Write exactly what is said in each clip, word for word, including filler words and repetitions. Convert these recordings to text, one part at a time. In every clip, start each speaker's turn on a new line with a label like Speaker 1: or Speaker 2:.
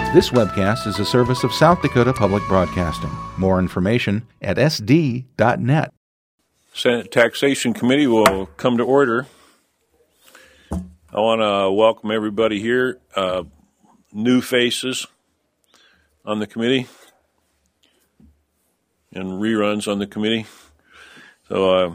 Speaker 1: This webcast is a service of South Dakota Public Broadcasting. More information at s d dot net.
Speaker 2: Senate Taxation Committee will come to order. I want to welcome everybody here, uh, new faces on the committee and reruns on the committee. So uh,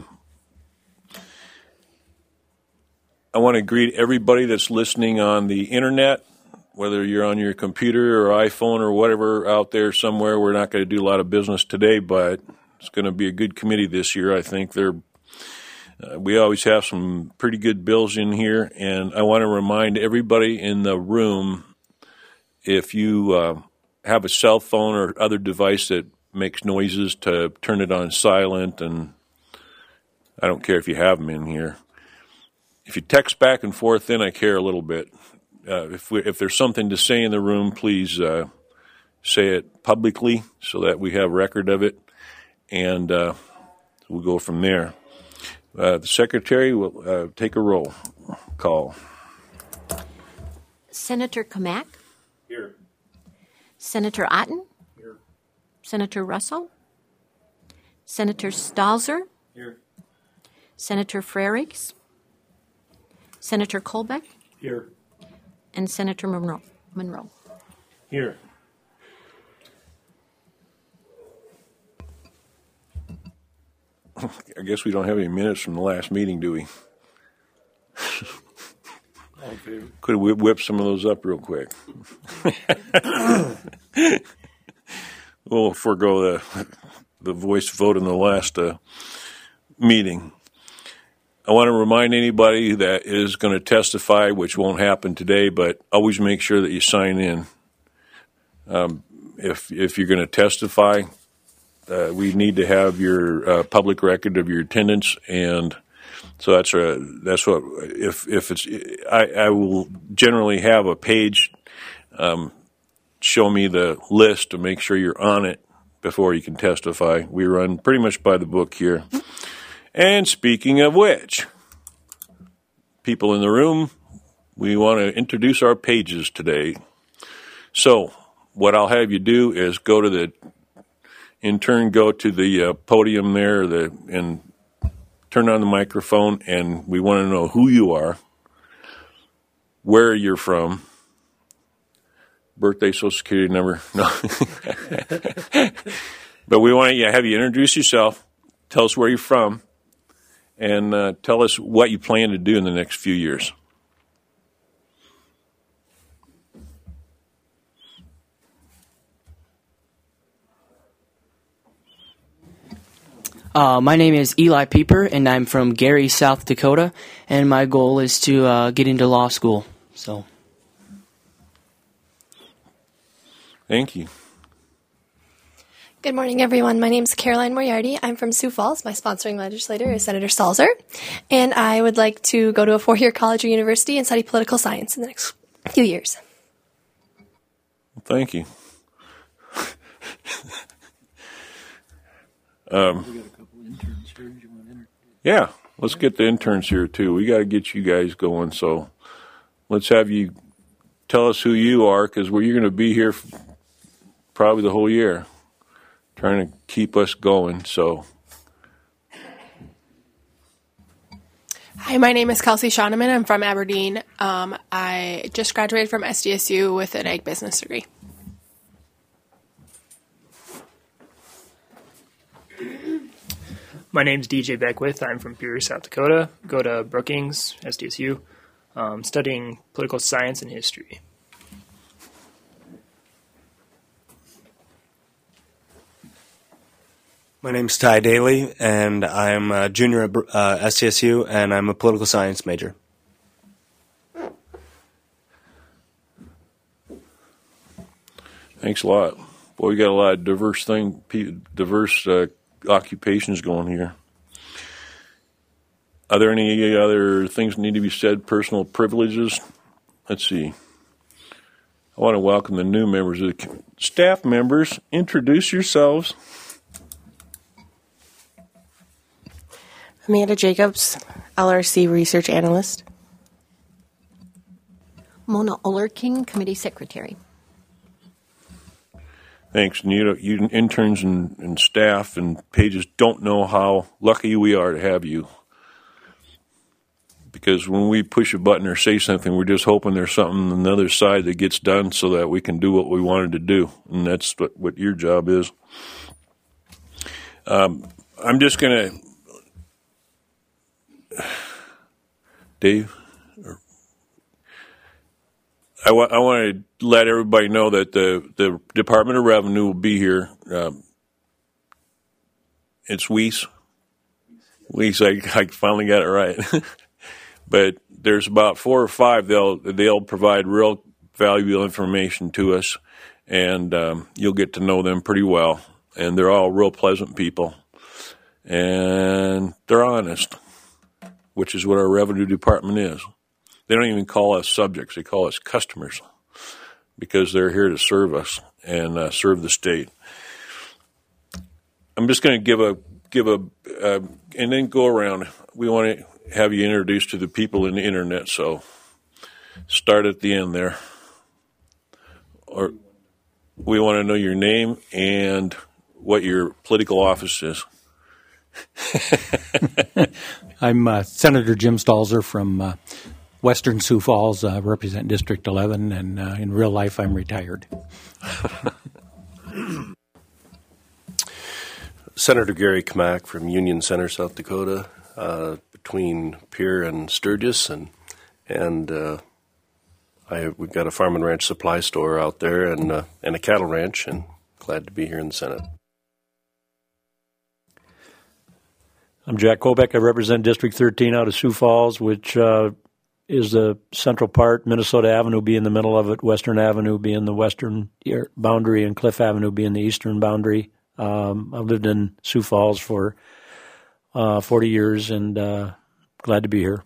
Speaker 2: I want to greet everybody that's listening on the internet, whether you're on your computer or iPhone or whatever out there somewhere. We're not going to do a lot of business today, but it's going to be a good committee this year. I think they're, uh, we always have some pretty good bills in here, and I want to remind everybody in the room, if you uh, have a cell phone or other device that makes noises, to turn it on silent, and I don't care if you have them in here. If you text back and forth, then I care a little bit. Uh, if we, if there's something to say in the room, please uh, say it publicly so that we have record of it, and uh, we'll go from there. Uh, the secretary will uh, take a roll call.
Speaker 3: Senator Kamak?
Speaker 2: Here.
Speaker 3: Senator Otten?
Speaker 2: Here.
Speaker 3: Senator Russell? Senator Stalzer?
Speaker 2: Here.
Speaker 3: Senator Frerichs? Senator Kolbeck?
Speaker 2: Here.
Speaker 3: And Senator Monroe. Monroe.
Speaker 2: Here. I guess we don't have any minutes from the last meeting, do we? Okay. Could we whip some of those up real quick? We'll forego the the voice vote in the last uh, meeting. I want to remind anybody that is going to testify, which won't happen today, but always make sure that you sign in. Um, if if you're going to testify, uh, we need to have your uh, public record of your attendance, and so that's a that's what if if it's I, I will generally have a page um, show me the list to make sure you're on it before you can testify. We run pretty much by the book here. And speaking of which, people in the room, we want to introduce our pages today. So what I'll have you do is go to the, in turn, go to the uh, podium there the, and turn on the microphone, and we want to know who you are, where you're from, birthday, social security number. No. But we want to have you introduce yourself, tell us where you're from, and uh, tell us what you plan to do in the next few years.
Speaker 4: Uh, my name is Eli Pieper, and I'm from Gary, South Dakota, and my goal is to uh, get into law school. So,
Speaker 2: thank you.
Speaker 5: Good morning, everyone. My name is Caroline Moriarty. I'm from Sioux Falls. My sponsoring legislator is Senator Stalzer, and I would like to go to a four-year college or university and study political science in the next few years.
Speaker 2: Thank you. um, yeah, let's get the interns here, too. We got to get you guys going, so let's have you tell us who you are, because you're going to be here for probably the whole year, trying to keep us going, so.
Speaker 6: Hi, my name is Kelsey Shoneman. I'm from Aberdeen. Um, I just graduated from S D S U with an ag business degree.
Speaker 7: My name's D J Beckwith. I'm from Peoria, South Dakota. Go to Brookings, S D S U, um, studying political science and history.
Speaker 8: My name's Ty Daly, and I'm a junior at uh, S D S U, and I'm a political science major.
Speaker 2: Thanks a lot. Boy, we got a lot of diverse thing, diverse uh, occupations going here. Are there any other things that need to be said? Personal privileges? Let's see. I want to welcome the new members of the staff members. Introduce yourselves.
Speaker 9: Amanda Jacobs, L R C Research Analyst.
Speaker 3: Mona Olerking, Committee Secretary.
Speaker 2: Thanks. And you, you interns and, and staff and pages don't know how lucky we are to have you. Because when we push a button or say something, we're just hoping there's something on the other side that gets done so that we can do what we wanted to do. And that's what, what your job is. Um, I'm just going to, Dave, or, I, wa- I want to let everybody know that the, the Department of Revenue will be here. Um, it's Weiss. Weiss, I, I finally got it right. But there's about four or five. They'll they'll provide real valuable information to us, and um, you'll get to know them pretty well. And they're all real pleasant people, and they're honest, which is what our revenue department is. They don't even call us subjects; they call us customers, because they're here to serve us and uh, serve the state. I'm just going to give a give a uh, and then go around. We want to have you introduced to the people in the internet, so start at the end there. Or we want to know your name and what your political office is.
Speaker 10: I'm uh, Senator Jim Stalzer from uh, Western Sioux Falls, uh, represent District eleven, and uh, in real life I'm retired.
Speaker 11: Senator Gary Kmack from Union Center, South Dakota. Uh, between Pierre and Sturgis, and and uh, I we've got a farm and ranch supply store out there, and uh, and a cattle ranch, and glad to be here in the Senate.
Speaker 12: I'm Jack Kobeck. I represent District thirteen out of Sioux Falls, which uh, is the central part. Minnesota Avenue being the middle of it, Western Avenue being the western boundary, and Cliff Avenue being the eastern boundary. Um, I've lived in Sioux Falls for Uh, forty years, and uh, glad to be here.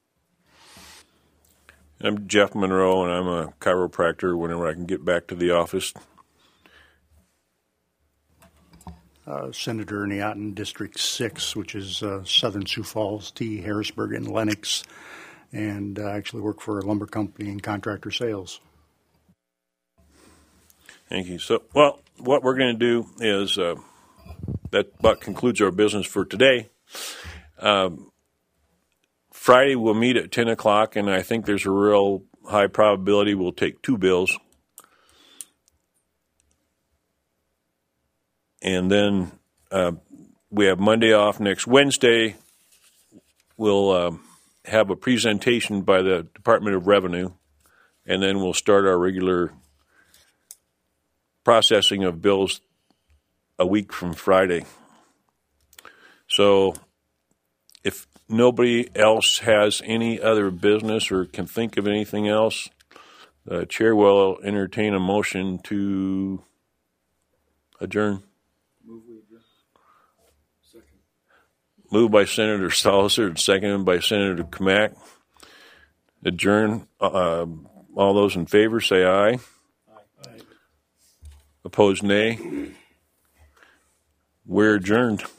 Speaker 2: I'm Jeff Monroe, and I'm a chiropractor whenever I can get back to the office.
Speaker 13: Uh, Senator Neotin, District six, which is uh, Southern Sioux Falls, T. Harrisburg, and Lennox, and I uh, actually work for a lumber company in contractor sales.
Speaker 2: Thank you. So, well, what we're going to do is uh, that about concludes our business for today. Um, Friday we'll meet at ten o'clock, and I think there's a real high probability we'll take two bills. And then uh, we have Monday off. Next Wednesday we'll uh, have a presentation by the Department of Revenue, and then we'll start our regular processing of bills a week from Friday. So if nobody else has any other business or can think of anything else, the chair will entertain a motion to adjourn.
Speaker 14: Move we adjourn. Second.
Speaker 2: Moved by Senator Stalzer and seconded by Senator Kmack. Adjourn. Uh, all those in favor say aye. Aye. Opposed, nay. We're adjourned.